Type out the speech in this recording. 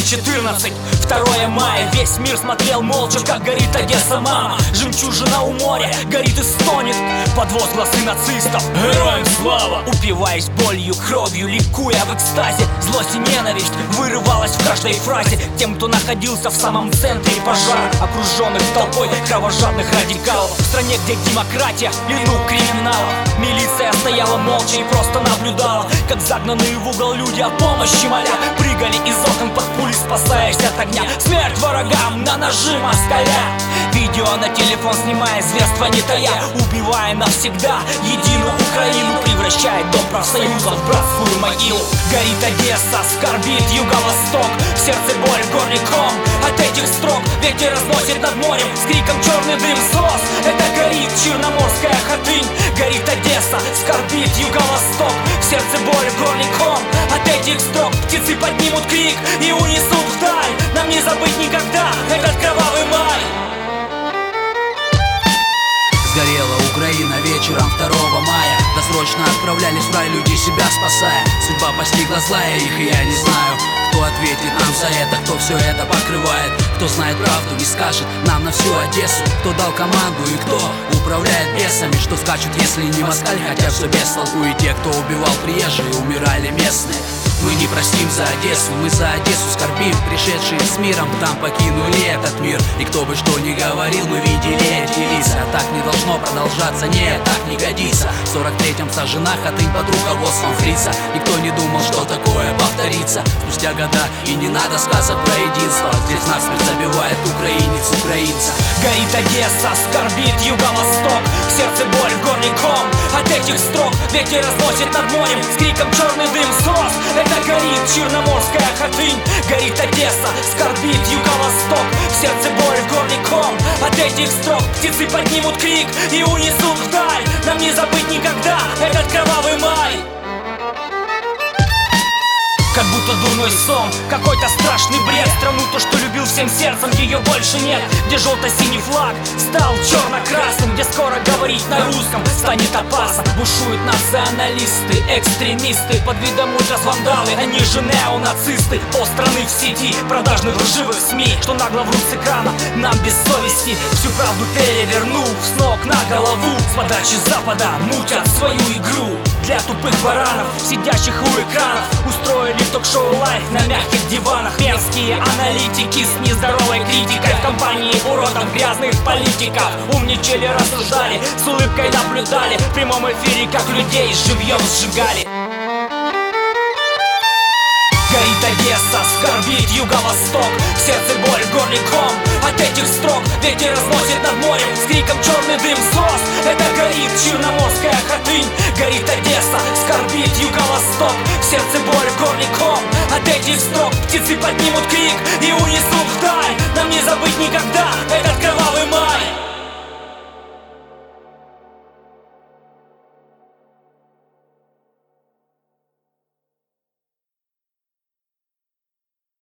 2014, 2 мая. Весь мир смотрел молча, как горит Одесса, мама. Жемчужина у моря горит и стонет под возгласы нацистов: героям слава! Упиваясь болью, кровью, ликуя в экстазе, злость и ненависть вырывалась в каждой фразе. Тем, кто находился в самом центре пожара, окруженных толпой кровожадных радикалов. В стране, где демократия, лину криминала, милиция стояла молча и просто наблюдала, как загнанные в угол люди о помощи моля прыгали из окон под пули, спасаясь от огня. Смерть врагам на ножи москаля. Видео на телефон снимая, зверства не тая, убивая навсегда единую Украину, превращает дом профсоюза в братскую могилу. Горит Одесса, скорбит юго-восток, в сердце боль, в горле ком от этих строк. Ветер разносит над морем с криком черный дым слез. Это горит Черноморская Хатынь. Горит Одесса, скорбит юго-восток, в сердце боль, в горле ком от этих строк. Птицы поднимут крик и унесут вдаль. Нам не забыть никогда этот кровавый май. Сгорела Украина вечером 2 мая. Досрочно отправлялись в рай люди, себя спасая. Судьба постигла злая их, и я не знаю, кто ответит нам за это, кто все это покрывает. Кто знает правду и скажет нам на всю Одессу, кто дал команду и кто управляет бесами, что скачут, если не москаль, хотя все без толку. И те, кто убивал приезжие, умирали местные. Мы не простим за Одессу, мы за Одессу скорбим. Пришедшие с миром там покинули этот мир. И кто бы что ни говорил, мы видели эти лица. Так не должно продолжаться, нет, так не годится. В 43-м сожжена Хатынь под руководством фрица. Никто не думал, что такое повторится спустя года. И не надо сказок про единство, здесь насмерть забивает украинец украинца. Горит Одесса, скорбит юго-восток, в сердце боль, в горле ком от этих строк. Ветер разносит над морем с криком черный дым слез. Это горит Черноморская Хатынь. Горит Одесса, скорбит юго-восток, в сердце боль, в горле ком от этих строк. Птицы поднимут крик и унесут вдаль. Нам не забыть никогда этот кровавый май. Как будто дурной сон, какой-то страшный бред. Страну, то, что любил всем сердцем, ее больше нет. Где желто-синий флаг стал черно-красным, где скоро говорить на русском станет опасно. Бушуют националисты, экстремисты, под видом ультрас-вандалы, они же неонацисты. Полстраны в сети, продажных лживых СМИ, что нагло врут с экрана нам без совести, всю правду перевернув с ног на голову. С подачи Запада мутят свою игру для тупых баранов, сидящих у экранов. Устроили ток-шоу лайф на мягких диванах. Мерзкие аналитики с нездоровой критикой в компании уродов, грязных политиков. Умничали, рассуждали, с улыбкой наблюдали в прямом эфире, как людей живьем сжигали. Горит Одесса, скорбит юго-восток, в сердце боль, в горле ком от этих строк. Ветер разносит над морем с криком черный дым слез. Это горит Черноморская Хатынь. Горит Одесса, скорбит юго-восток, в сердце боль, в горле ком от этих строк. Птицы поднимут крик и унесут вдаль.